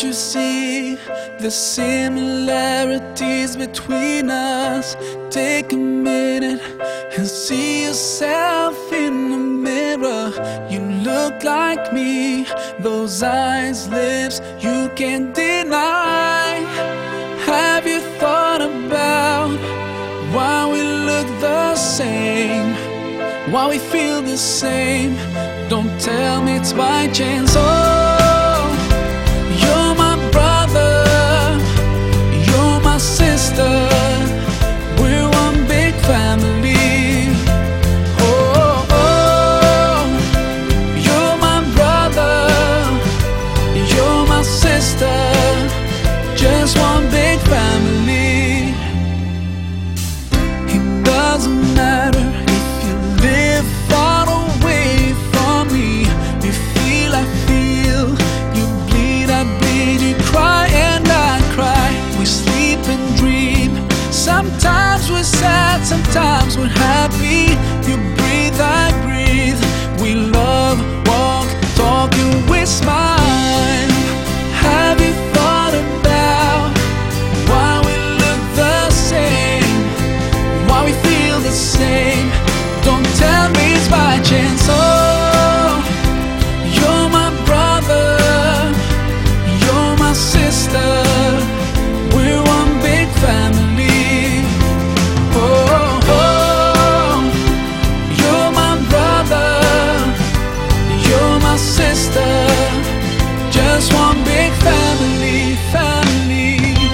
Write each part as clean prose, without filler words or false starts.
you see the similarities between us? Take a minute and see yourself in the mirror. You look like me, those eyes, lips, you can't deny. Have you thought about why we look the same? Why we feel the same? Don't tell me it's by chance. Oh, you're my brother, you're my sister, we're one big family. Oh, oh, you're my brother, you're my sister, just one big family. It doesn't matter if you live far away from me. You feel, I feel, you bleed, I bleed, you cry and I cry. We sleep and dream, sometimes we're sad, sometimes we're happy. You breathe, I breathe, we love, walk, talk and we smile. Have you thought about why we look the same? Why we feel the same? Don't tell me it's by chance. Oh, you're my brother, you're my sister, we're one big family. Oh, oh, you're my brother, you're my sister, just one big family, family.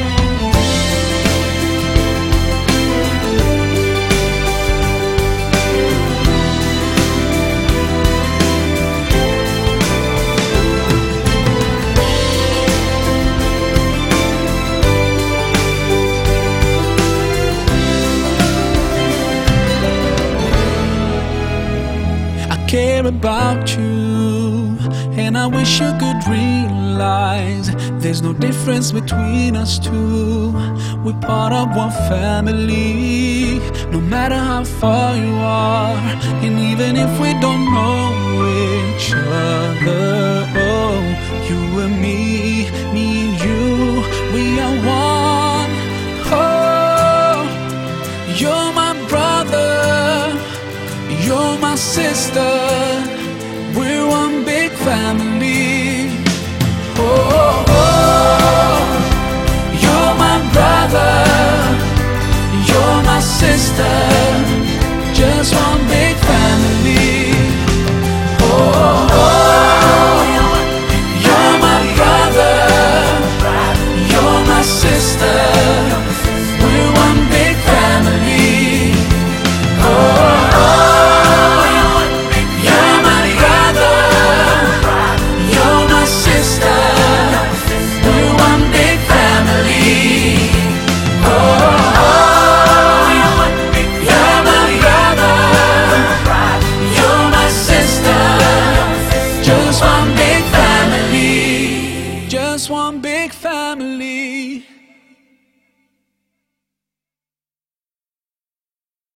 I care about you, and I wish you could realize there's no difference between us two. We're part of one family, no matter how far you are, and even if we don't know each other. Oh, you and me and you, we are one. Oh, you're my brother, you're my sister, we're one big family. Oh, oh, you're my brother, you're my sister, just one big family. Oh, oh, you're my brother, you're my sister, we're one big family. Oh, just one big family.